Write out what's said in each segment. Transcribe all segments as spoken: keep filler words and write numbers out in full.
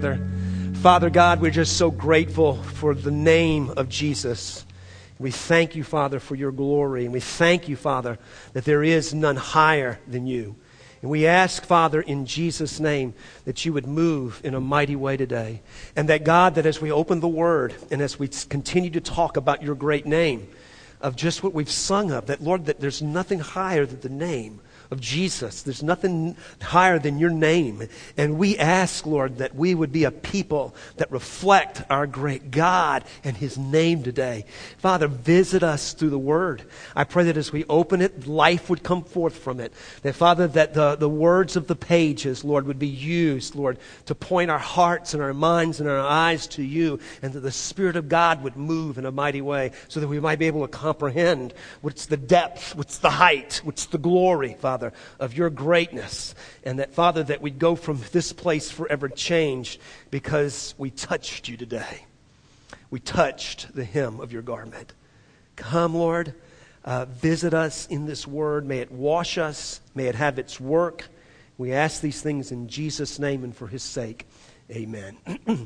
together. Father God, we're just so grateful for the name of Jesus. We thank you, Father, for your glory. And we thank you, Father, that there is none higher than you. And we ask, Father, in Jesus' name, that you would move in a mighty way today. And that, God, that as we open the Word and as we continue to talk about your great name, of just what we've sung of, that, Lord, that there's nothing higher than the name of Jesus. There's nothing higher than your name. And we ask, Lord, that we would be a people that reflect our great God and his name today. Father, visit us through the word. I pray that as we open it, life would come forth from it. That, Father, that the, the words of the pages, Lord, would be used, Lord, to point our hearts and our minds and our eyes to you, and that the Spirit of God would move in a mighty way so that we might be able to comprehend what's the depth, what's the height, what's the glory, Father, of your greatness. And that, Father, that we'd go from this place forever changed because we touched you today. We touched the hem of your garment. Come, Lord, uh, visit us in this word. May it wash us. May it have its work. We ask these things in Jesus' name and for his sake. Amen.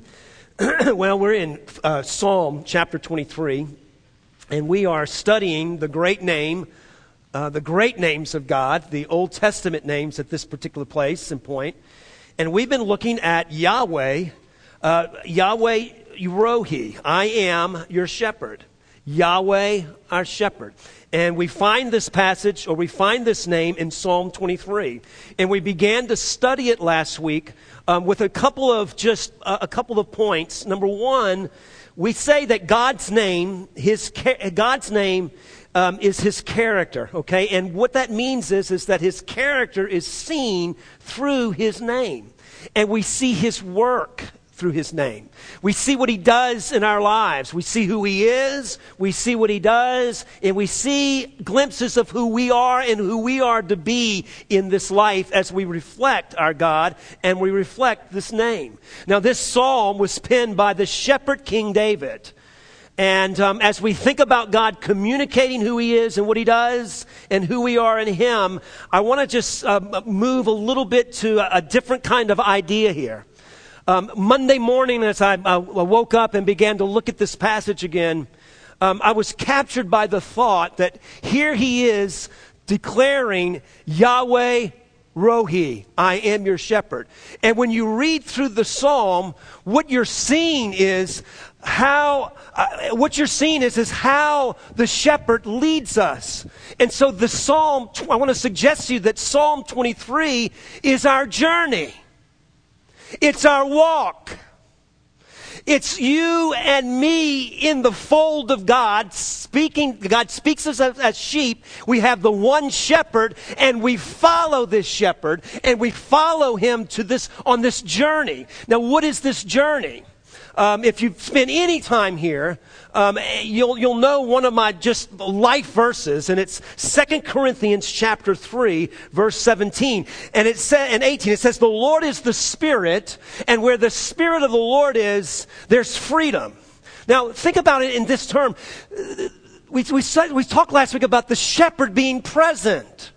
Well, we're in uh, Psalm chapter twenty-three, and we are studying the great name Uh, the great names of God, the Old Testament names at this particular place and point. And we've been looking at Yahweh, uh, Yahweh Rohi, I am your shepherd. Yahweh, our shepherd. And we find this passage, or we find this name in Psalm twenty-three. And we began to study it last week um, with a couple of just, uh, a couple of points. Number one, we say that God's name, his God's name Um, is his character, okay? And what that means is, is that his character is seen through his name. And we see his work through his name. We see what he does in our lives. We see who he is. We see what he does. And we see glimpses of who we are and who we are to be in this life as we reflect our God and we reflect this name. Now, this psalm was penned by the shepherd King David. And um, as we think about God communicating who he is and what he does and who we are in him, I want to just um, move a little bit to a, a different kind of idea here. Um, Monday morning, as I, I woke up and began to look at this passage again, um, I was captured by the thought that here he is declaring Yahweh Rohi, I am your shepherd. And when you read through the psalm, what you're seeing is how, uh, what you're seeing is, is how the shepherd leads us. And so the psalm, I want to suggest to you that Psalm twenty-three is our journey. It's our walk. It's you and me in the fold of God, speaking. God speaks us as, as sheep. We have the one shepherd, and we follow this shepherd, and we follow him to this on this journey. Now, what is this journey? Um, if you've spent any time here, um, you'll you'll know one of my just life verses, and it's Second Corinthians chapter three, verse seventeen, and it says and eighteen. It says, "The Lord is the Spirit, and where the Spirit of the Lord is, there's freedom." Now, think about it in this term. We we we talked last week about the shepherd being present,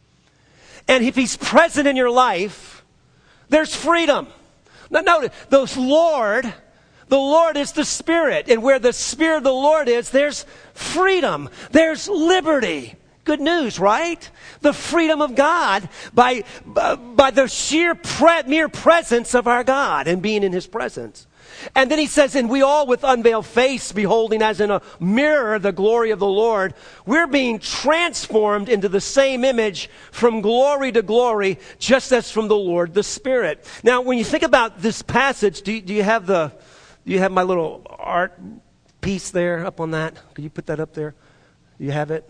and if he's present in your life, there's freedom. Now, notice those Lord. The Lord is the Spirit, and where the Spirit of the Lord is, there's freedom, there's liberty. Good news, right? The freedom of God by, by, by the sheer pre- mere presence of our God and being in his presence. And then he says, and we all with unveiled face, beholding as in a mirror the glory of the Lord, we're being transformed into the same image from glory to glory, just as from the Lord the Spirit. Now, when you think about this passage, do you, do you have the... Do you have my little art piece there up on that? Could you put that up there? Do you have it?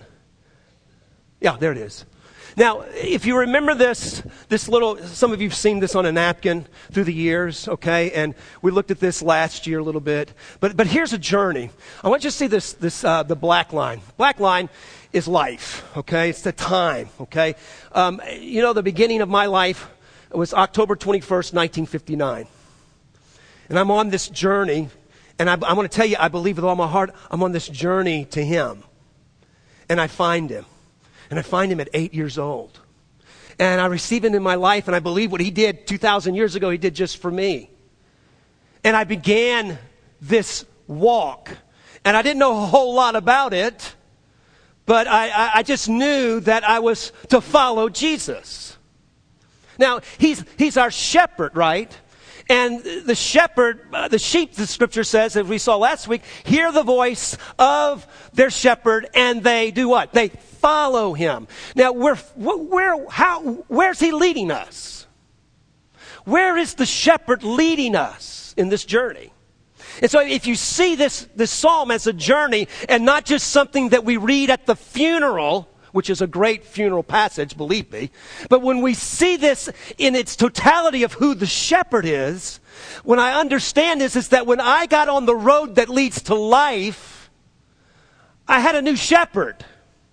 Yeah, there it is. Now, if you remember this, this little, some of you have seen this on a napkin through the years, okay? And we looked at this last year a little bit. But but here's a journey. I want you to see this, this uh, the black line. Black line is life, okay? It's the time, okay? Um, you know, the beginning of my life was October twenty-first, nineteen fifty-nine. And I'm on this journey, and I, I want to tell you, I believe with all my heart, I'm on this journey to him. And I find him. And I find him at eight years old. And I receive him in my life, and I believe what he did two thousand years ago, he did just for me. and I began this walk. And I didn't know a whole lot about it, but I, I, I just knew that I was to follow Jesus. Now, he's, he's our shepherd, right? And the shepherd, uh, the sheep, the scripture says, as we saw last week, hear the voice of their shepherd, and they do what? They follow him. Now, where, where, how, where's he leading us? Where is the shepherd leading us in this journey? And so if you see this, this psalm as a journey and not just something that we read at the funeral, which is a great funeral passage, believe me, but when we see this in its totality of who the shepherd is, when I understand this is that when I got on the road that leads to life, I had a new shepherd.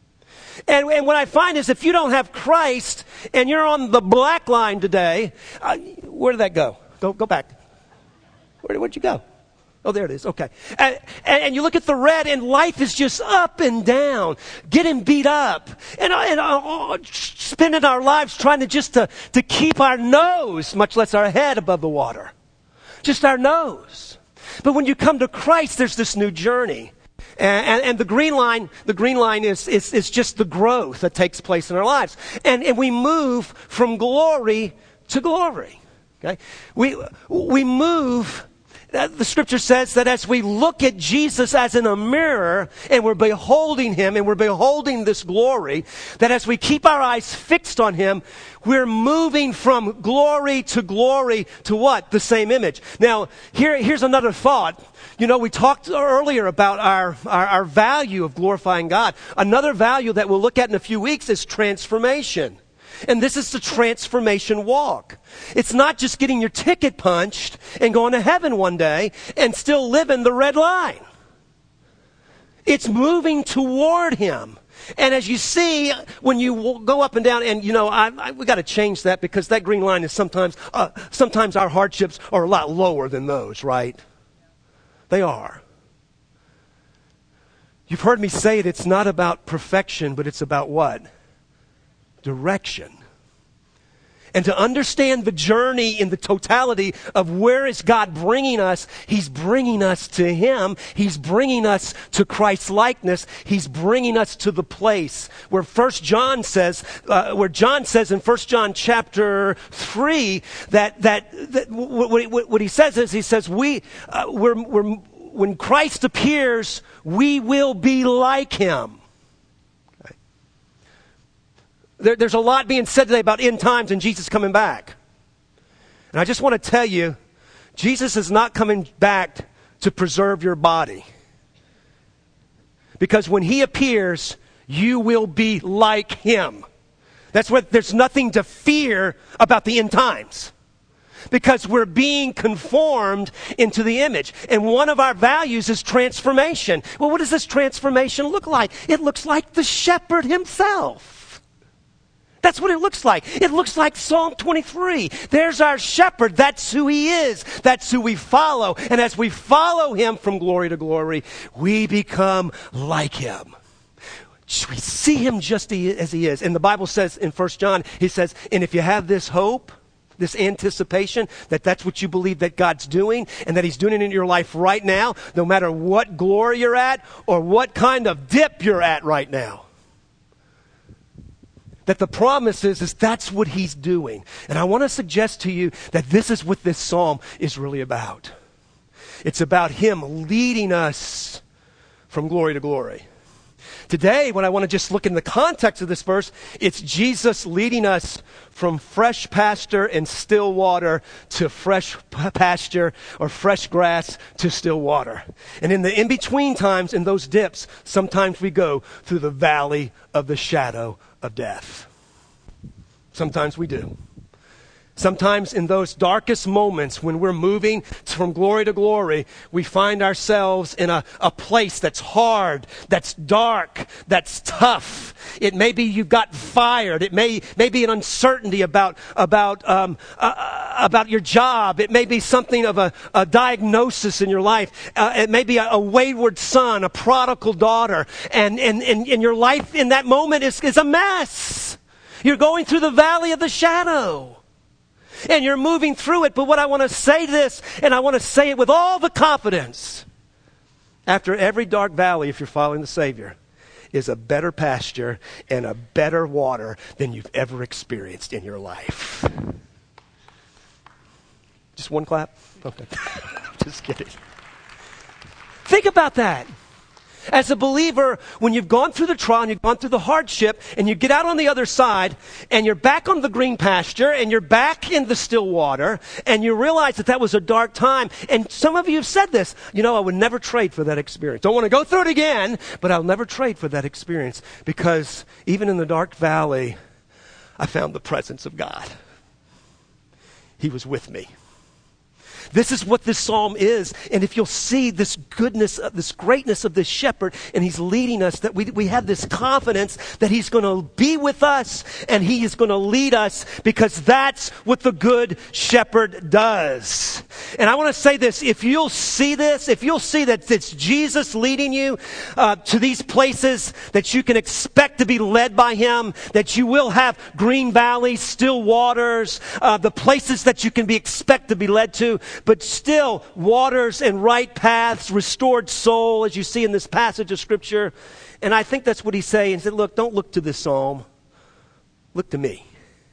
And, and what I find is if you don't have Christ and you're on the black line today, uh, where did that go? Go, go back. Where, where'd you go? Oh, there it is. Okay. And, and, and you look at the red, and life is just up and down, getting beat up, and, and uh, spending our lives trying to just to, to keep our nose, much less our head, above the water. Just our nose. But when you come to Christ, there's this new journey. And, and, and the green line, the green line is, is, is just the growth that takes place in our lives. And, and we move from glory to glory. Okay? We, we move... The scripture says that as we look at Jesus as in a mirror and we're beholding him and we're beholding this glory, that as we keep our eyes fixed on him, we're moving from glory to glory to what? The same image. Now, here, here's another thought. You know, we talked earlier about our, our, our value of glorifying God. Another value that we'll look at in a few weeks is transformation. And this is the transformation walk. It's not just getting your ticket punched and going to heaven one day and still living the red line. It's moving toward him. And as you see, when you go up and down, and you know, I, I, we got to change that because that green line is sometimes, uh, sometimes our hardships are a lot lower than those, right? They are. You've heard me say it, it's not about perfection, but it's about what? Direction. And to understand the journey in the totality of where is God bringing us, he's bringing us to him. He's bringing us to Christ's likeness. He's bringing us to the place where First John says, uh, where John says in First John chapter three that that, that what, what, what he says is he says we uh, we're, we're, when Christ appears, we will be like him. There, there's a lot being said today about end times and Jesus coming back. And I just want to tell you, Jesus is not coming back to preserve your body. Because when he appears, you will be like him. That's what, there's nothing to fear about the end times. Because we're being conformed into the image. And one of our values is transformation. Well, what does this transformation look like? It looks like the shepherd himself. That's what it looks like. It looks like Psalm twenty-three. There's our shepherd. That's who he is. That's who we follow. And as we follow him from glory to glory, we become like him. We see him just as he is. And the Bible says in First John, he says, and if you have this hope, this anticipation, that that's what you believe that God's doing, and that he's doing it in your life right now, no matter what glory you're at or what kind of dip you're at right now. That the promise is, is that's what he's doing. And I want to suggest to you that this is what this psalm is really about. It's about him leading us from glory to glory. Today, when I want to just look in the context of this verse, it's Jesus leading us from fresh pasture and still water to fresh pasture or fresh grass to still water. And in the in-between times, in those dips, sometimes we go through the valley of the shadow of death. Sometimes we do. Sometimes in those darkest moments when we're moving from glory to glory, we find ourselves in a, a place that's hard, that's dark, that's tough. It may be you got fired. It may, may be an uncertainty about, about, um, uh, about your job. It may be something of a, a diagnosis in your life. Uh, it may be a, a wayward son, a prodigal daughter. And, and, and, and your life in that moment is, is a mess. You're going through the valley of the shadow. and you're moving through it. But what I want to say this, and I want to say it with all the confidence, after every dark valley, if you're following the Savior, is a better pasture and a better water than you've ever experienced in your life. Just one clap? Okay. Just kidding. Think about that. As a believer, when you've gone through the trial and you've gone through the hardship and you get out on the other side and you're back on the green pasture and you're back in the still water and you realize that that was a dark time. And some of you have said this, you know, I would never trade for that experience. Don't want to go through it again, but I'll never trade for that experience because even in the dark valley, I found the presence of God. He was with me. This is what this psalm is. And if you'll see this goodness, uh, this greatness of this shepherd, and he's leading us, that we, we have this confidence that he's going to be with us and he is going to lead us because that's what the good shepherd does. And I want to say this, if you'll see this, if you'll see that it's Jesus leading you uh, to these places that you can expect to be led by him, that you will have green valleys, still waters, uh, the places that you can be expect to be led to, but still waters and right paths, restored soul, as you see in this passage of Scripture. And I think that's what he's saying. He said, look, don't look to this psalm. Look to me.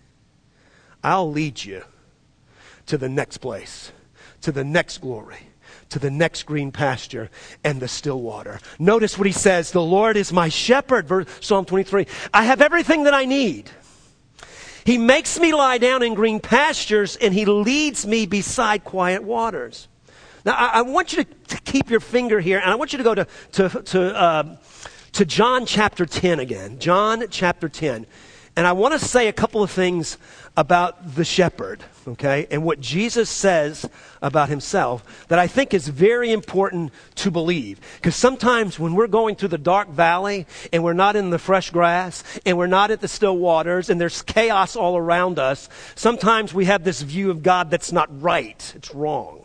I'll lead you to the next place, to the next glory, to the next green pasture and the still water. Notice what he says, the Lord is my shepherd, verse, Psalm twenty-three. I have everything that I need. He makes me lie down in green pastures, and he leads me beside quiet waters. Now, I, I want you to, to keep your finger here, and I want you to go to, to, to, uh, to John chapter ten again. John chapter ten. And I want to say a couple of things about the shepherd, okay, and what Jesus says about himself that I think is very important to believe. Because sometimes when we're going through the dark valley and we're not in the fresh grass and we're not at the still waters and there's chaos all around us, sometimes we have this view of God that's not right. It's wrong.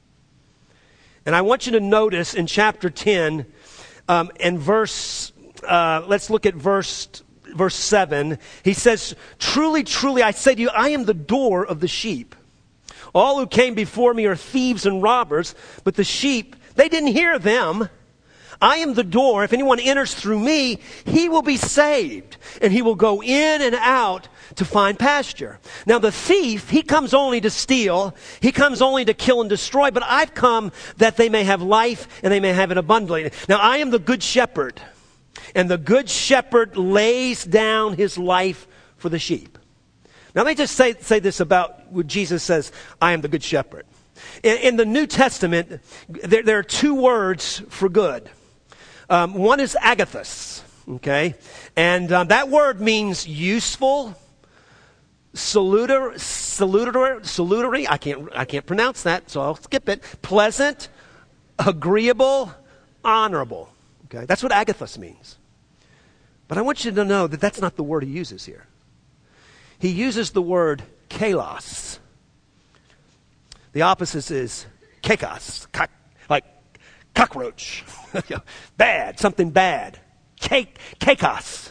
And I want you to notice in chapter ten um, and verse, uh, let's look at verse Verse seven, he says, truly, truly, I say to you, I am the door of the sheep. All who came before me are thieves and robbers, but the sheep, they didn't hear them. I am the door. If anyone enters through me, he will be saved, and he will go in and out to find pasture. Now the thief, he comes only to steal. He comes only to kill and destroy, but I've come that they may have life and they may have it abundantly. Now I am the good shepherd. And the good shepherd lays down his life for the sheep. Now let me just say, say this about what Jesus says, I am the good shepherd. In, in the New Testament, there, there are two words for good. Um, one is agathos, okay? And um, that word means useful, salutary, salutary, salutary, I can't, I can't pronounce that, so I'll skip it. Pleasant, agreeable, honorable. Okay, that's what agathos means. But I want you to know that that's not the word he uses here. He uses the word kalos. The opposite is kakos, cock, like cockroach. Bad, something bad. Kak, kakos.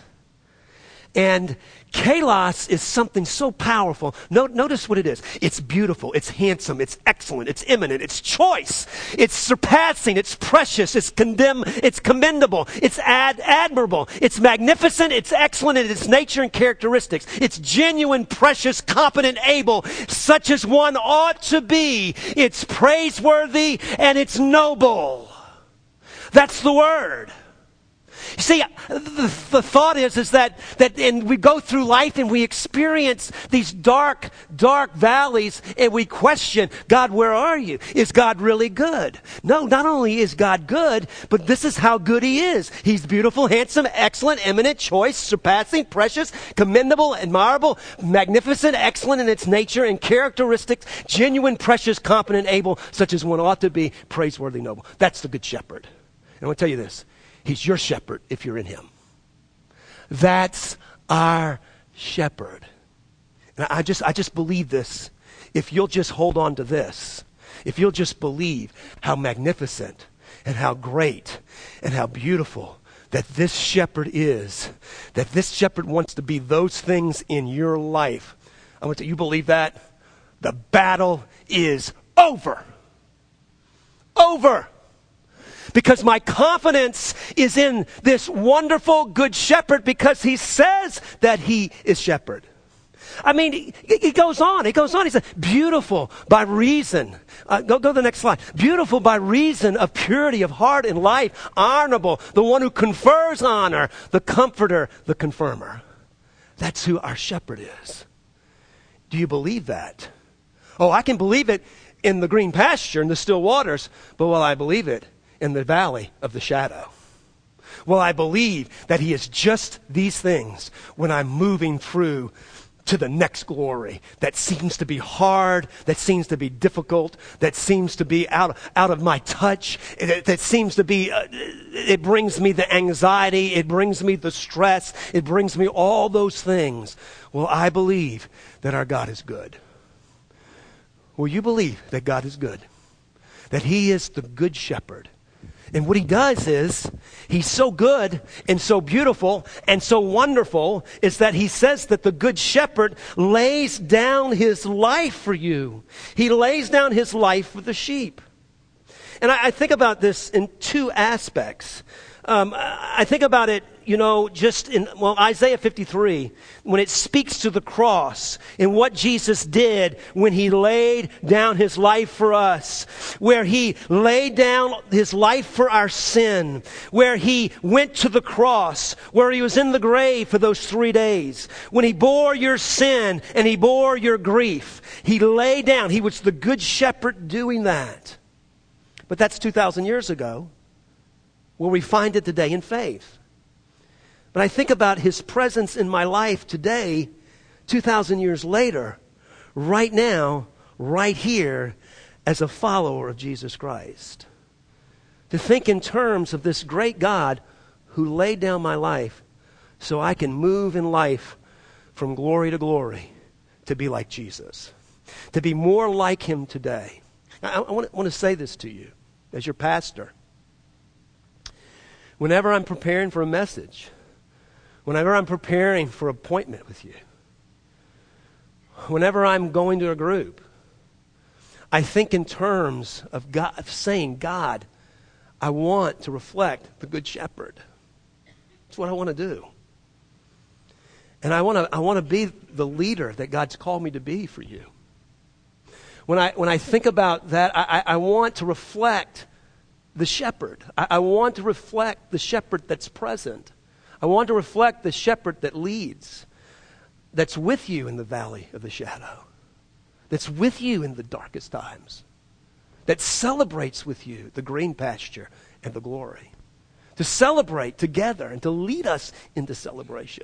And kalos is something so powerful. No, notice what it is. It's beautiful, it's handsome, it's excellent, it's eminent, it's choice, it's surpassing, it's precious, it's condemn, it's commendable, it's ad, admirable, it's magnificent, it's excellent in its nature and characteristics. It's genuine, precious, competent, able, such as one ought to be. It's praiseworthy and it's noble. That's the word. You see, the, the thought is, is that, that and we go through life and we experience these dark, dark valleys and we question, God, where are you? Is God really good? No, not only is God good, but this is how good he is. He's beautiful, handsome, excellent, eminent, choice, surpassing, precious, commendable, admirable, magnificent, excellent in its nature and characteristics, genuine, precious, competent, able, such as one ought to be, praiseworthy, noble. That's the good shepherd. And I want to tell you this. He's your shepherd if you're in him. That's our shepherd. And I just, I just believe this. If you'll just hold on to this, if you'll just believe how magnificent and how great and how beautiful that this shepherd is, that this shepherd wants to be those things in your life. I want to, you believe that? The battle is over. Over. Because my confidence is in this wonderful good shepherd because he says that he is shepherd. I mean, he, he goes on, he goes on. He says, beautiful by reason. Uh, go, go to the next slide. Beautiful by reason of purity of heart and life. Honorable, the one who confers honor. The comforter, the confirmer. That's who our shepherd is. Do you believe that? Oh, I can believe it in the green pasture, in the still waters. But will I believe it in the valley of the shadow? Will I believe that he is just these things when I'm moving through to the next glory that seems to be hard, that seems to be difficult, that seems to be out, out of my touch, that, that seems to be, uh, it brings me the anxiety, it brings me the stress, it brings me all those things. Well, I believe that our God is good. Will you believe that God is good? That he is the good shepherd? And what he does is, he's so good and so beautiful and so wonderful is that he says that the good shepherd lays down his life for you. He lays down his life for the sheep. And I, I think about this in two aspects. Um, I think about it, you know, just in, well, Isaiah fifty-three, when it speaks to the cross and what Jesus did when he laid down his life for us, where he laid down his life for our sin, where he went to the cross, where he was in the grave for those three days, when he bore your sin and he bore your grief. He laid down. He was the good shepherd doing that. But that's two thousand years ago. Where we find it today in faith. But I think about his presence in my life today, two thousand years later, right now, right here, as a follower of Jesus Christ. To think in terms of this great God who laid down my life so I can move in life from glory to glory to be like Jesus. To be more like him today. I, I want, to, want to say this to you as your pastor. Whenever I'm preparing for a message, whenever I'm preparing for an appointment with you, whenever I'm going to a group, I think in terms of God, of saying, God, I want to reflect the Good Shepherd. That's what I want to do. And I want to I want to be the leader that God's called me to be for you. When I when I think about that, I, I want to reflect the shepherd. I, I want to reflect the shepherd that's present. I want to reflect the shepherd that leads, that's with you in the valley of the shadow, that's with you in the darkest times, that celebrates with you the green pasture and the glory, to celebrate together and to lead us into celebration.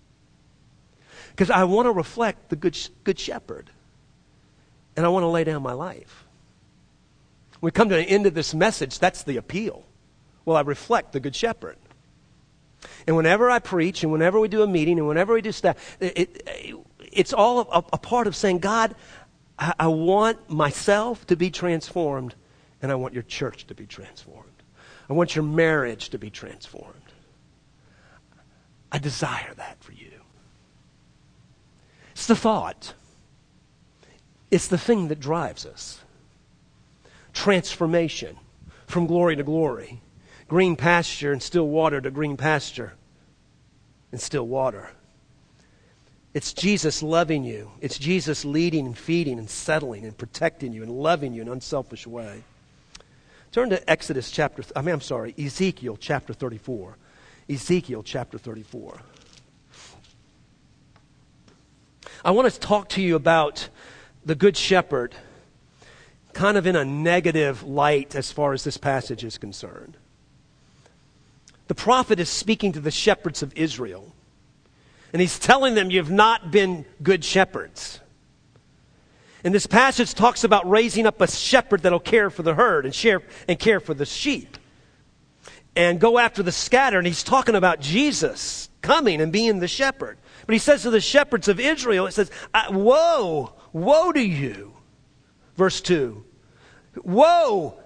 Because I want to reflect the good, good shepherd, and I want to lay down my life. When we come to the end of this message, that's the appeal. Well, I reflect the Good Shepherd. And whenever I preach, and whenever we do a meeting, and whenever we do stuff, it, it, it's all a, a part of saying, God, I, I want myself to be transformed, and I want your church to be transformed. I want your marriage to be transformed. I desire that for you. It's the thought. It's the thing that drives us. Transformation from glory to glory. Green pasture and still water to green pasture and still water. It's Jesus loving you. It's Jesus leading and feeding and settling and protecting you and loving you in an unselfish way. Turn to Exodus chapter, I mean, I'm sorry, Ezekiel chapter thirty-four. Ezekiel chapter thirty-four. I want to talk to you about the Good Shepherd kind of in a negative light as far as this passage is concerned. The prophet is speaking to the shepherds of Israel, and he's telling them, you've not been good shepherds. And this passage talks about raising up a shepherd that'll care for the herd and share and care for the sheep and go after the scattered. And he's talking about Jesus coming and being the shepherd. But he says to the shepherds of Israel, it says, woe, woe to you. Verse two, woe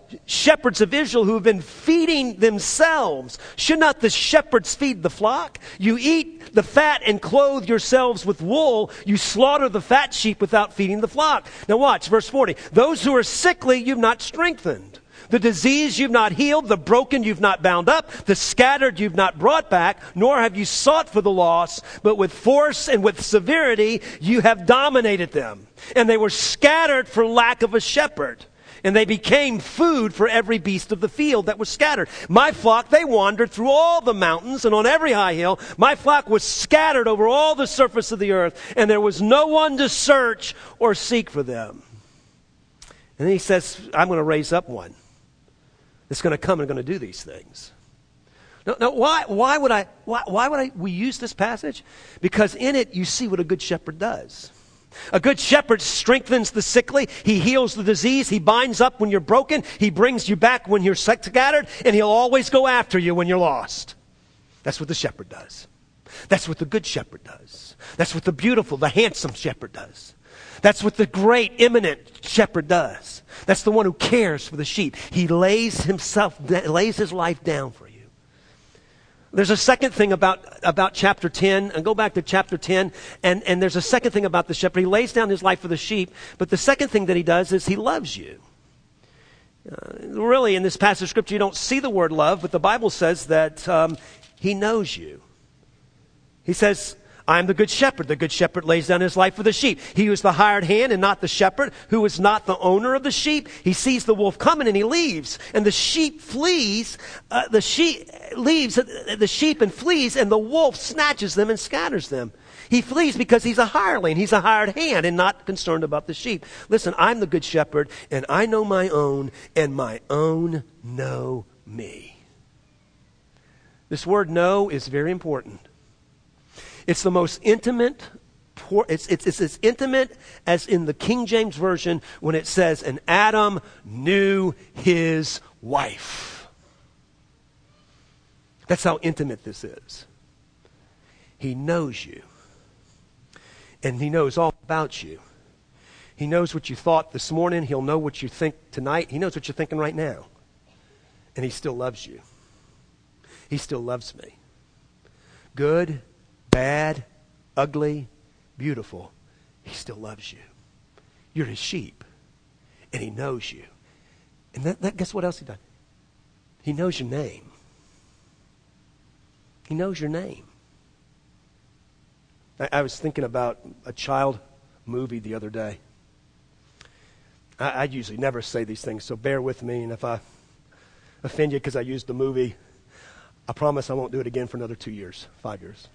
shepherds of Israel who have been feeding themselves. Should not the shepherds feed the flock? You eat the fat and clothe yourselves with wool. You slaughter the fat sheep without feeding the flock. Now watch, verse forty. Those who are sickly you've not strengthened. The diseased you've not healed. The broken you've not bound up. The scattered you've not brought back. Nor have you sought for the lost. But with force and with severity you have dominated them. And they were scattered for lack of a shepherd. And they became food for every beast of the field that was scattered. My flock, they wandered through all the mountains and on every high hill. My flock was scattered over all the surface of the earth. And there was no one to search or seek for them. And then he says, I'm going to raise up one. It's going to come and going to do these things. Now, now why, why would I, why, why would I, we use this passage? Because in it you see what a good shepherd does. A good shepherd strengthens the sickly. He heals the disease. He binds up when you're broken. He brings you back when you're scattered. And he'll always go after you when you're lost. That's what the shepherd does. That's what the good shepherd does. That's what the beautiful, the handsome shepherd does. That's what the great, eminent shepherd does. That's the one who cares for the sheep. He lays himself, lays his life down for you. There's a second thing about, about chapter ten, and go back to chapter ten, and, and there's a second thing about the shepherd. He lays down his life for the sheep, but the second thing that he does is he loves you. Uh, really, in this passage of scripture, you don't see the word love, but the Bible says that um, he knows you. He says, I am the good shepherd. The good shepherd lays down his life for the sheep. He who is the hired hand and not the shepherd, who is not the owner of the sheep. He sees the wolf coming and he leaves. And the sheep flees, uh, the sheep leaves the sheep and flees, and the wolf snatches them and scatters them. He flees because he's a hireling. He's a hired hand and not concerned about the sheep. Listen, I'm the good shepherd, and I know my own, and my own know me. This word know is very important. It's the most intimate, it's, it's, it's as intimate as in the King James Version when it says, and Adam knew his wife. That's how intimate this is. He knows you. And he knows all about you. He knows what you thought this morning. He'll know what you think tonight. He knows what you're thinking right now. And he still loves you. He still loves me. Good, bad, ugly, beautiful, he still loves you. You're his sheep, and he knows you. And that, that, guess what else he does? He knows your name. He knows your name. I, I was thinking about a child movie the other day. I, I usually never say these things, so bear with me, and if I offend you because I used the movie, I promise I won't do it again for another two years, five years.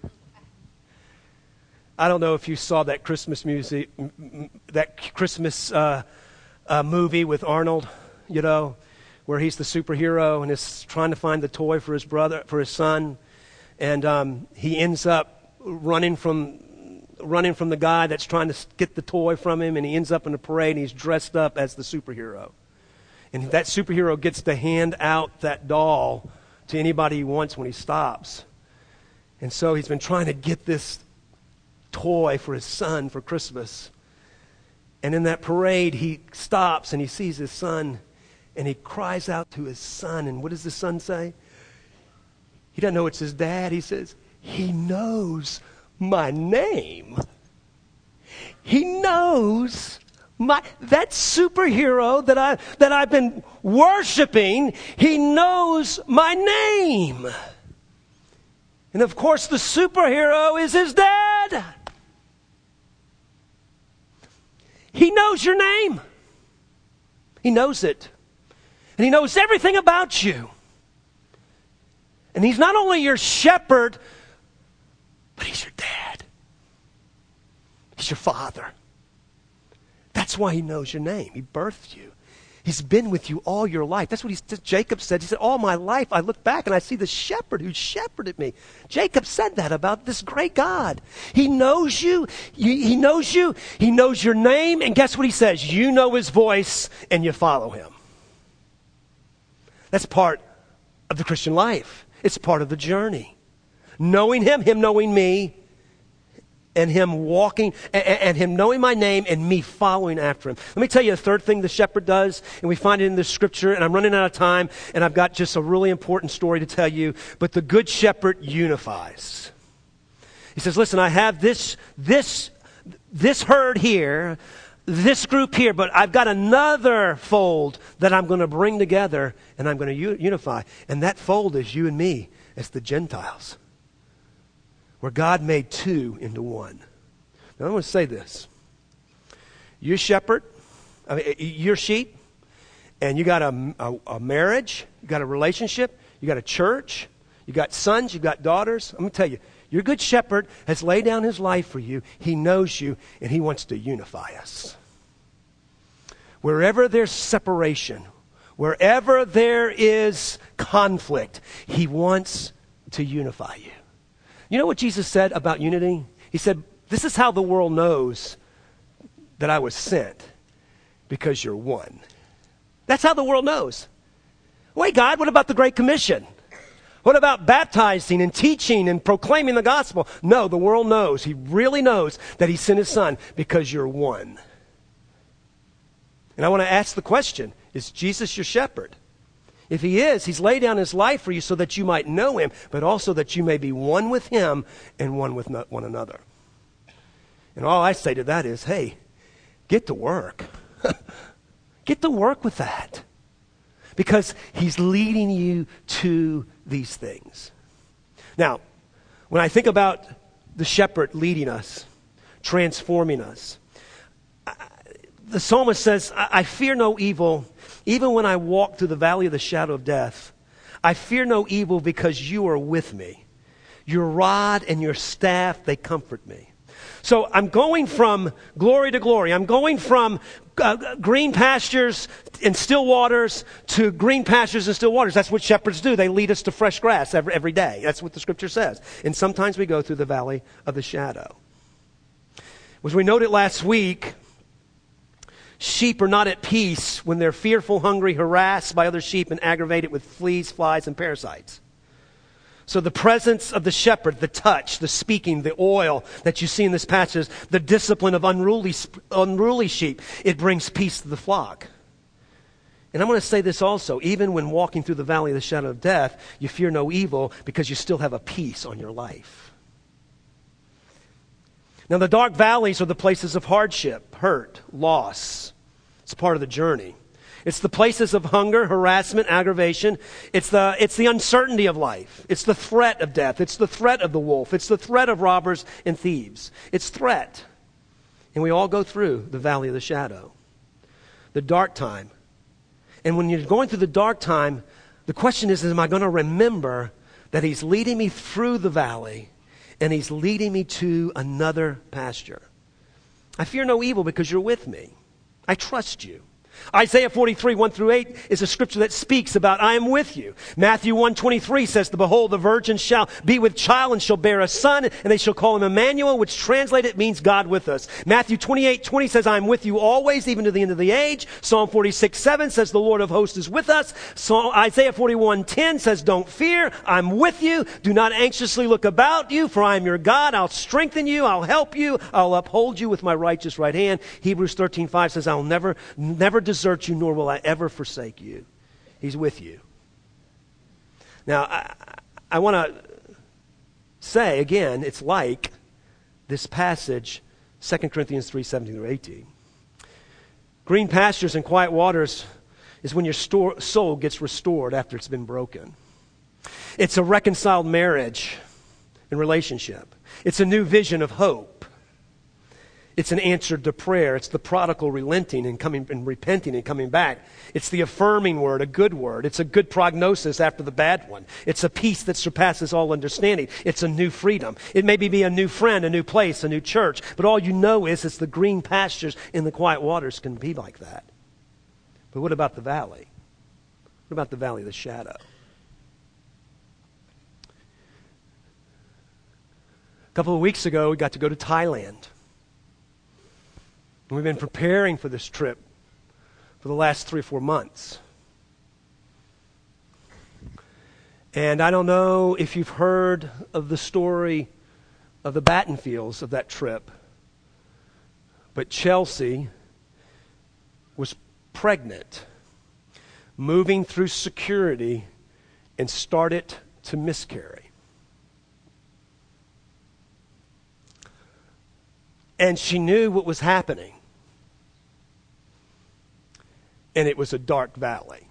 I don't know if you saw that Christmas music, that Christmas uh, uh, movie with Arnold, you know, where he's the superhero and is trying to find the toy for his brother, for his son, and um, he ends up running from running from the guy that's trying to get the toy from him, and he ends up in a parade and he's dressed up as the superhero, and that superhero gets to hand out that doll to anybody he wants when he stops, and so he's been trying to get this toy for his son for Christmas. And in that parade, he stops and he sees his son and he cries out to his son. And what does the son say? He doesn't know it's his dad. He says, he knows my name. He knows my, that superhero that, I, that I've been worshiping, he knows my name. And of course, the superhero is his dad. He knows your name. He knows it. And he knows everything about you. And he's not only your shepherd, but he's your dad. He's your father. That's why he knows your name. He birthed you. He's been with you all your life. That's what he, Jacob said. He said, all my life I look back and I see the shepherd who shepherded me. Jacob said that about this great God. He knows you. He knows you. He knows your name. And guess what he says? You know his voice and you follow him. That's part of the Christian life. It's part of the journey. Knowing him, him knowing me, and him walking, and, and him knowing my name and me following after him. Let me tell you the third thing the shepherd does, and we find it in the scripture, and I'm running out of time, and I've got just a really important story to tell you, but the good shepherd unifies. He says, listen, I have this, this, this herd here, this group here, but I've got another fold that I'm going to bring together, and I'm going to u- unify. And that fold is you and me as the Gentiles, where God made two into one. Now, I want to say this. You're shepherd, I mean, you're sheep, and you got a, a, a marriage, you got a relationship, you got a church, you got sons, you got daughters. I'm going to tell you, your good shepherd has laid down his life for you. He knows you, and he wants to unify us. Wherever there's separation, wherever there is conflict, he wants to unify you. You know what Jesus said about unity? He said, this is how the world knows that I was sent, because you're one. That's how the world knows. Wait, God, what about the Great Commission? What about baptizing and teaching and proclaiming the gospel? No, the world knows. He really knows that he sent his son because you're one. And I want to ask the question, is Jesus your shepherd? If he is, he's laid down his life for you so that you might know him, but also that you may be one with him and one with one another. And all I say to that is, hey, get to work. Get to work with that. Because he's leading you to these things. Now, when I think about the shepherd leading us, transforming us, I, the psalmist says, I, I fear no evil, even when I walk through the valley of the shadow of death. I fear no evil because you are with me. Your rod and your staff, they comfort me. So I'm going from glory to glory. I'm going from uh, green pastures and still waters to green pastures and still waters. That's what shepherds do. They lead us to fresh grass every, every day. That's what the scripture says. And sometimes we go through the valley of the shadow. As we noted last week, sheep are not at peace when they're fearful, hungry, harassed by other sheep, and aggravated with fleas, flies, and parasites. So the presence of the shepherd, the touch, the speaking, the oil that you see in this passage, the discipline of unruly, unruly sheep, it brings peace to the flock. And I'm going to say this also, even when walking through the valley of the shadow of death, you fear no evil because you still have a peace on your life. Now the dark valleys are the places of hardship, hurt, loss. It's part of the journey. It's the places of hunger, harassment, aggravation. It's the, it's the uncertainty of life. It's the threat of death. It's the threat of the wolf. It's the threat of robbers and thieves. It's threat. And we all go through the valley of the shadow, the dark time. And when you're going through the dark time, the question is, am I going to remember that he's leading me through the valley and he's leading me to another pasture? I fear no evil because you're with me. I trust you. Isaiah forty-three, one through eight is a scripture that speaks about I am with you. Matthew one twenty-three says, behold, the virgin shall be with child and shall bear a son, and they shall call him Emmanuel, which translated means God with us. Matthew twenty-eight twenty says, I am with you always, even to the end of the age. Psalm forty-six seven says, the Lord of hosts is with us. Psalm, Isaiah forty-one ten says, don't fear, I'm with you. Do not anxiously look about you, for I am your God. I'll strengthen you, I'll help you, I'll uphold you with my righteous right hand. Hebrews thirteen five says, I'll never, never desert you, nor will I ever forsake you. He's with you. Now, I, I want to say again, it's like this passage, Second Corinthians three, seventeen through eighteen. Green pastures and quiet waters is when your store, soul gets restored after it's been broken. It's a reconciled marriage and relationship. It's a new vision of hope. It's an answer to prayer. It's the prodigal relenting and coming and repenting and coming back. It's the affirming word, a good word. It's a good prognosis after the bad one. It's a peace that surpasses all understanding. It's a new freedom. It may be a new friend, a new place, a new church, but all you know is it's the green pastures and the quiet waters can be like that. But what about the valley? What about the valley of the shadow? A couple of weeks ago, we got to go to Thailand. And we've been preparing for this trip for the last three or four months. And I don't know if you've heard of the story of the Battenfields of that trip. But Chelsea was pregnant, moving through security, and started to miscarry. And she knew what was happening. And it was a dark valley.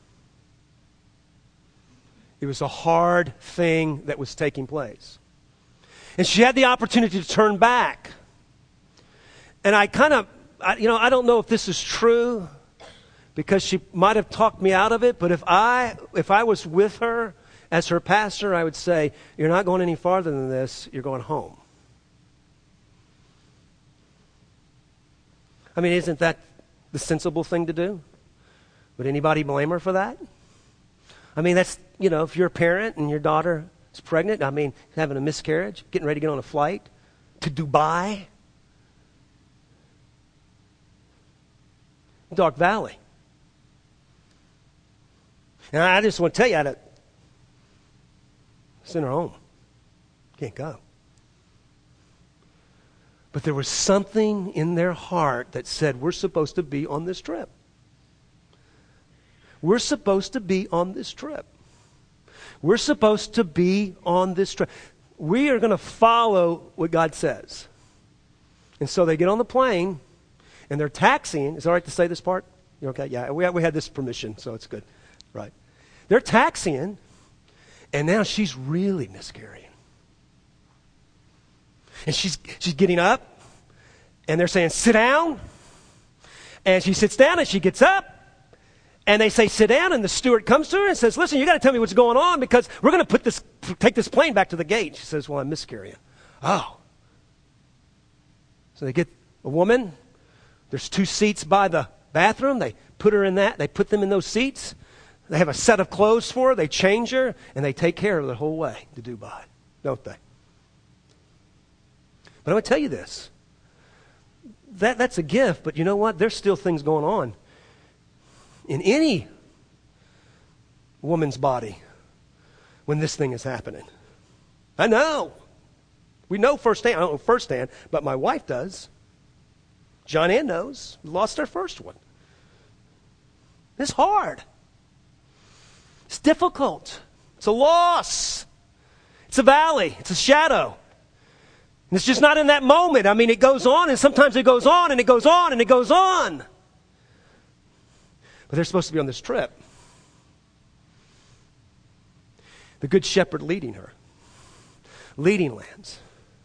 It was a hard thing that was taking place. And she had the opportunity to turn back. And I kind of, I, you know, I don't know if this is true because she might have talked me out of it. But if I, if I was with her as her pastor, I would say, you're not going any farther than this. You're going home. I mean, isn't that the sensible thing to do? Would anybody blame her for that? I mean, that's, you know, if you're a parent and your daughter is pregnant, I mean, having a miscarriage, getting ready to get on a flight to Dubai, Dark Valley. And I just want to tell you, I'd send her home. Can't go. But there was something in their heart that said, we're supposed to be on this trip. We're supposed to be on this trip. We're supposed to be on this trip. We are going to follow what God says. And so they get on the plane, and they're taxiing. Is it all right to say this part? You okay? Yeah, we, we had this permission, so it's good. Right. They're taxiing, and now she's really miscarrying. And she's she's getting up, and they're saying, sit down. And she sits down, and she gets up. And they say, sit down, and the steward comes to her and says, listen, you got to tell me what's going on because we're going to put this, take this plane back to the gate. She says, well, I'm miscarrying. Oh. So they get a woman. There's two seats by the bathroom. They put her in that. They put them in those seats. They have a set of clothes for her. They change her, and they take care of her the whole way to Dubai, don't they? But I'm going to tell you this. That, that's a gift, but you know what? There's still things going on in any woman's body when this thing is happening. I know. We know firsthand. I don't know firsthand, but my wife does. John Ann knows. We lost our first one. It's hard. It's difficult. It's a loss. It's a valley. It's a shadow. And it's just not in that moment. I mean, it goes on, and sometimes it goes on, and it goes on, and it goes on. But they're supposed to be on this trip. The Good Shepherd leading her. Leading Lance.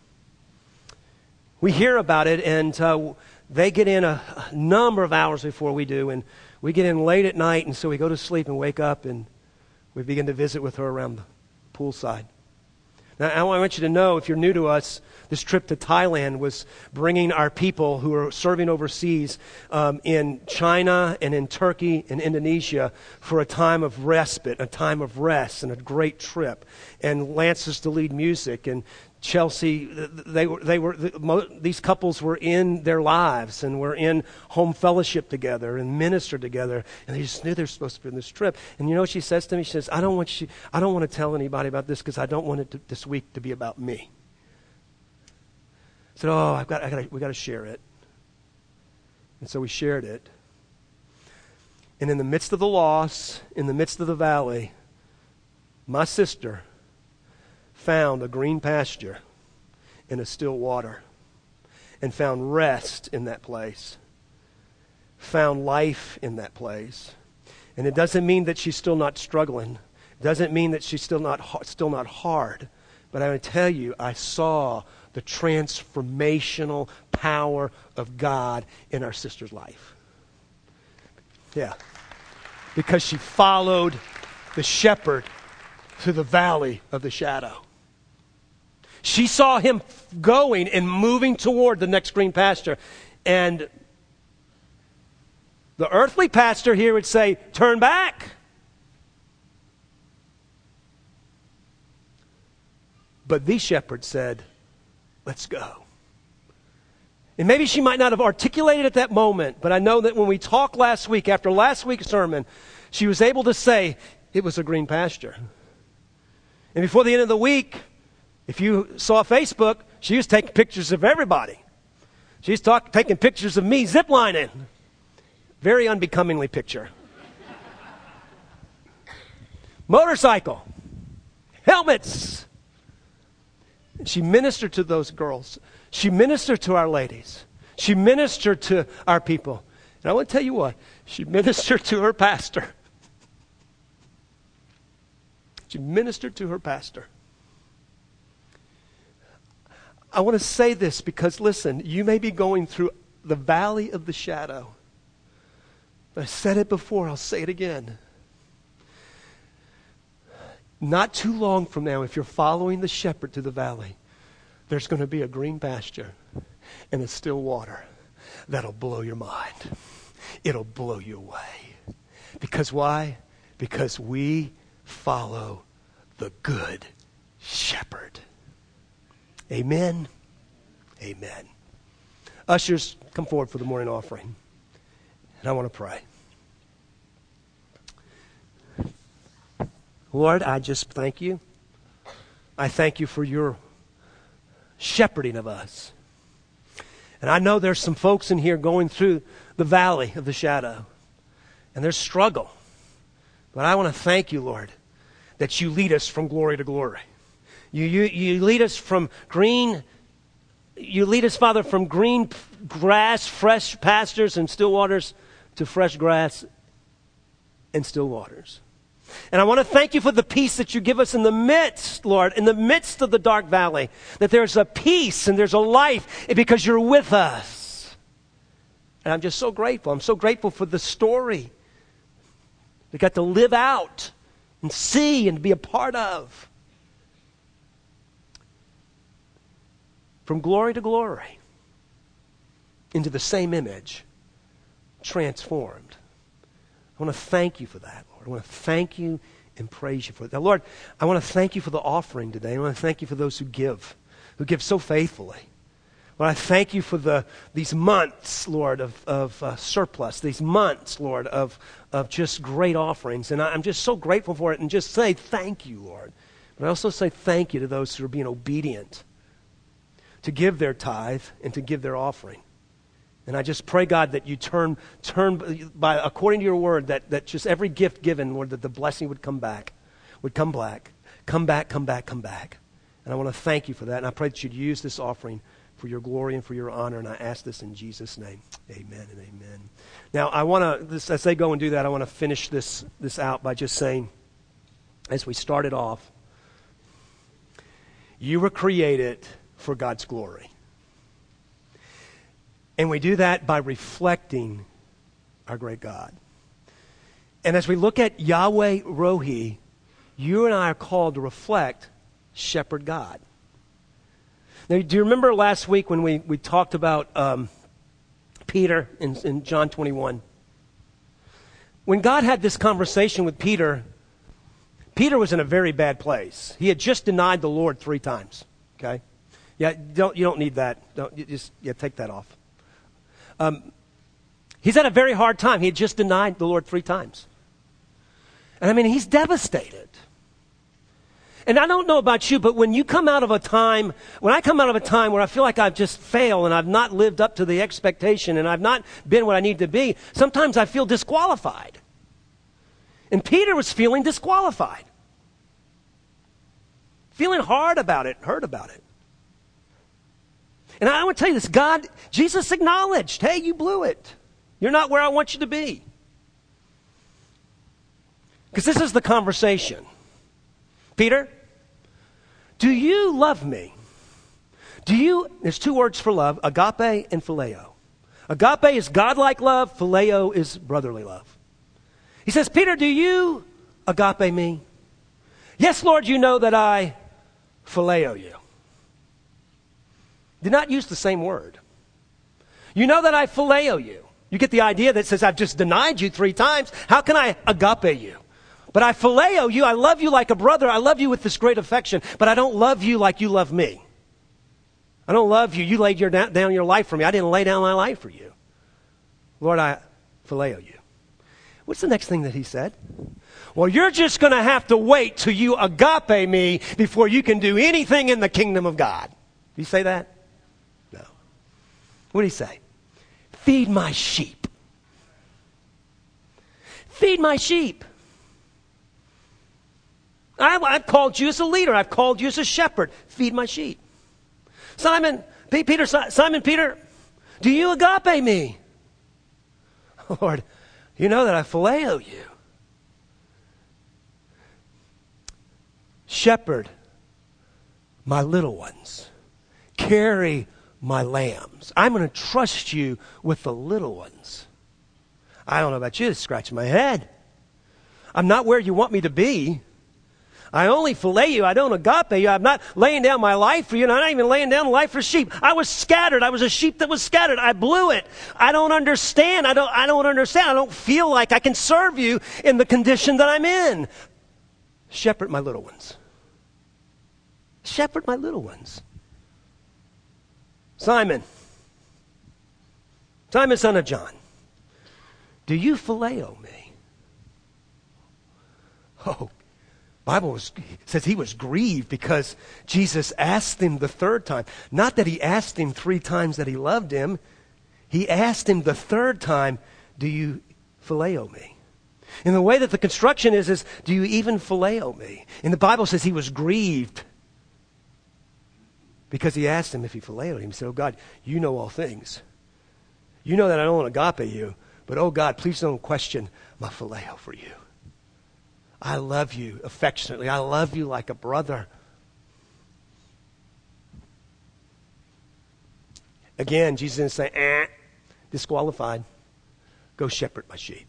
We hear about it, and uh, they get in a, a number of hours before we do, and we get in late at night, and so we go to sleep and wake up, and we begin to visit with her around the poolside. Now, I want you to know, if you're new to us, this trip to Thailand was bringing our people who are serving overseas um, in China and in Turkey and Indonesia for a time of respite, a time of rest, and a great trip. And Lance is to lead music, and Chelsea, they were, they were, these couples were in their lives and were in home fellowship together and ministered together, and they just knew they were supposed to be on this trip. And you know what she says to me? She says, "I don't want you, I don't want to tell anybody about this because I don't want it to, this week to be about me." I said, "Oh, I've got, I got, we got to share it." And so we shared it. And in the midst of the loss, in the midst of the valley, my sister found a green pasture and a still water and found rest in that place, found life in that place. And it doesn't mean that she's still not struggling. It doesn't mean that she's still not still not hard. But I want to tell you, I saw the transformational power of God in our sister's life. Yeah. Because she followed the shepherd through the valley of the shadow. She saw him going and moving toward the next green pasture. And the earthly pastor here would say, turn back. But the shepherd said, let's go. And maybe she might not have articulated at that moment, but I know that when we talked last week, after last week's sermon, she was able to say, it was a green pasture. And before the end of the week, if you saw Facebook, she was taking pictures of everybody. She's talk, taking pictures of me ziplining. Very unbecomingly picture. Motorcycle. Helmets. She ministered to those girls. She ministered to our ladies. She ministered to our people. And I want to tell you what, she ministered to her pastor. She ministered to her pastor. I want to say this because, listen, you may be going through the valley of the shadow. I said it before, I'll say it again. Not too long from now, if you're following the shepherd to the valley, there's going to be a green pasture and a still water that'll blow your mind. It'll blow you away. Because why? Because we follow the good shepherd. Amen. Amen. Ushers, come forward for the morning offering. And I want to pray. Lord, I just thank you. I thank you for your shepherding of us. And I know there's some folks in here going through the valley of the shadow. And there's struggle. But I want to thank you, Lord, that you lead us from glory to glory. You, you, you lead us from green, you lead us, Father, from green grass, fresh pastures and still waters to fresh grass and still waters. And I want to thank you for the peace that you give us in the midst, Lord, in the midst of the dark valley, that there's a peace and there's a life because you're with us. And I'm just so grateful. I'm so grateful for the story we got to live out and see and be a part of. From glory to glory, into the same image, transformed. I want to thank you for that, Lord. I want to thank you and praise you for it. Now, Lord, I want to thank you for the offering today. I want to thank you for those who give, who give so faithfully. Lord, I thank you for the these months, Lord, of, of uh, surplus, these months, Lord, of, of just great offerings. And I, I'm just so grateful for it and just say thank you, Lord. But I also say thank you to those who are being obedient to give their tithe and to give their offering. And I just pray, God, that you turn, turn by according to your word, that, that just every gift given, Lord, that the blessing would come back, would come back, come back, come back, come back. And I want to thank you for that. And I pray that you'd use this offering for your glory and for your honor. And I ask this in Jesus' name. Amen and amen. Now, I want to, as they go and do that, I want to finish this, this out by just saying, as we started off, you were created for God's glory. And we do that by reflecting our great God. And as we look at Yahweh Rohi, you and I are called to reflect Shepherd God. Now, do you remember last week when we, we talked about um, Peter in, in John twenty-one? When God had this conversation with Peter, Peter was in a very bad place. He had just denied the Lord three times. Okay? Yeah, don't, you don't need that. Don't, you just yeah, take that off. Um, he's had a very hard time. He had just denied the Lord three times. And I mean, he's devastated. And I don't know about you, but when you come out of a time, when I come out of a time where I feel like I've just failed and I've not lived up to the expectation and I've not been what I need to be, sometimes I feel disqualified. And Peter was feeling disqualified. Feeling hard about it, hurt about it. And I want to tell you this, God, Jesus acknowledged, hey, you blew it. You're not where I want you to be. Because this is the conversation. Peter, do you love me? Do you, there's two words for love, agape and phileo. Agape is godlike love, phileo is brotherly love. He says, Peter, do you agape me? Yes, Lord, you know that I phileo you. Did not use the same word. You know that I phileo you. You get the idea that says, I've just denied you three times. How can I agape you? But I phileo you. I love you like a brother. I love you with this great affection. But I don't love you like you love me. I don't love you. You laid your, down your life for me. I didn't lay down my life for you. Lord, I phileo you. What's the next thing that he said? Well, you're just going to have to wait till you agape me before you can do anything in the kingdom of God. you say that? No. What did he say? Feed my sheep. Feed my sheep. I, I've called you as a leader. I've called you as a shepherd. Feed my sheep. Simon, P- Peter, Simon, Peter, do you agape me? Lord, you know that I phileo you. Shepherd my little ones. Carry my lambs. I'm going to trust you with the little ones. I don't know about you, it's scratching my head. I'm not where you want me to be. I only fillet you. I don't agape you. I'm not laying down my life for you. And I'm not even laying down life for sheep. I was scattered. I was a sheep that was scattered. I blew it. I don't understand. I don't, I don't understand. I don't feel like I can serve you in the condition that I'm in. Shepherd my little ones. Shepherd my little ones. Simon. Simon, son of John. Do you phileo me? Oh, Bible was, says he was grieved because Jesus asked him the third time. Not that he asked him three times that he loved him. He asked him the third time, do you phileo me? And the way that the construction is, is do you even phileo me? And the Bible says he was grieved because he asked him if he phileoed him. He said, oh God, you know all things. You know that I don't agape you, but oh God, please don't question my phileo for you. I love you affectionately. I love you like a brother. Again, Jesus didn't say, eh, disqualified. Go shepherd my sheep.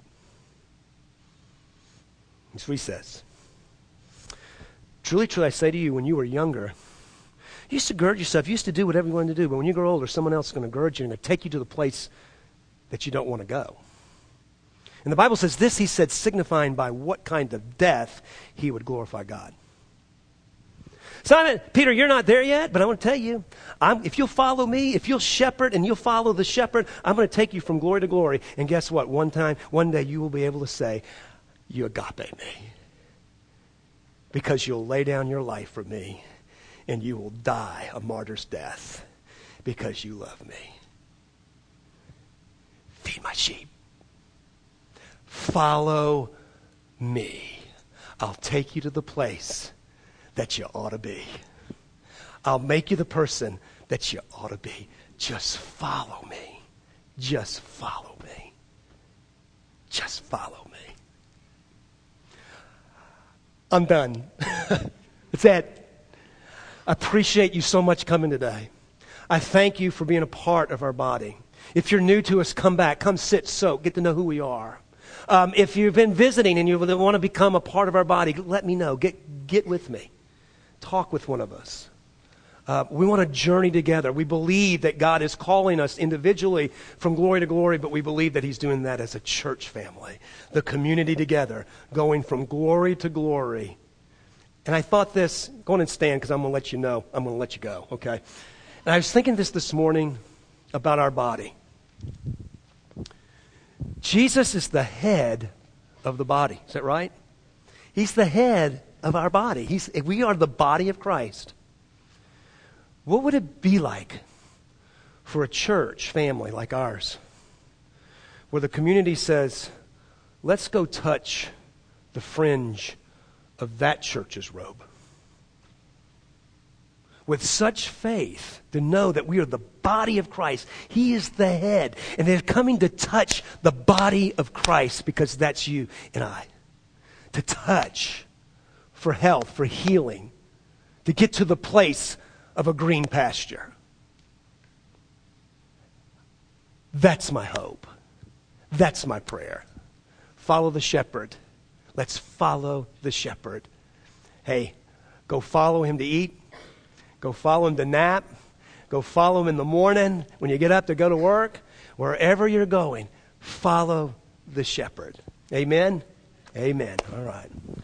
That's what he says. Truly, truly, I say to you, when you were younger, you used to gird yourself. You used to do whatever you wanted to do. But when you grow older, someone else is going to gird you and going to take you to the place that you don't want to go. And the Bible says this, he said, signifying by what kind of death he would glorify God. Simon, Peter, you're not there yet, but I want to tell you, I'm, if you'll follow me, if you'll shepherd and you'll follow the shepherd, I'm going to take you from glory to glory. And guess what? One time, one day you will be able to say, you agape me. Because you'll lay down your life for me and you will die a martyr's death because you love me. Feed my sheep. Follow me. I'll take you to the place that you ought to be. I'll make you the person that you ought to be. Just follow me. Just follow me. Just follow me. I'm done. That's it. I appreciate you so much coming today. I thank you for being a part of our body. If you're new to us, come back. Come sit, soak, get to know who we are. Um, if you've been visiting and you want to become a part of our body, let me know. Get get with me. Talk with one of us. Uh, we want to journey together. We believe that God is calling us individually from glory to glory, but we believe that he's doing that as a church family. The community together, going from glory to glory. And I thought this, go on and stand because I'm going to let you know. I'm going to let you go, okay? And I was thinking this this morning about our body. Jesus is the head of the body. Is that right? He's the head of our body. He's, we are the body of Christ. What would it be like for a church family like ours where the community says, let's go touch the fringe of that church's robe? With such faith to know that we are the body of Christ. He is the head. And they're coming to touch the body of Christ because that's you and I. To touch for health, for healing. To get to the place of a green pasture. That's my hope. That's my prayer. Follow the shepherd. Let's follow the shepherd. Hey, go follow him to eat. Go follow him to nap. Go follow him in the morning when you get up to go to work. Wherever you're going, follow the shepherd. Amen? Amen. All right.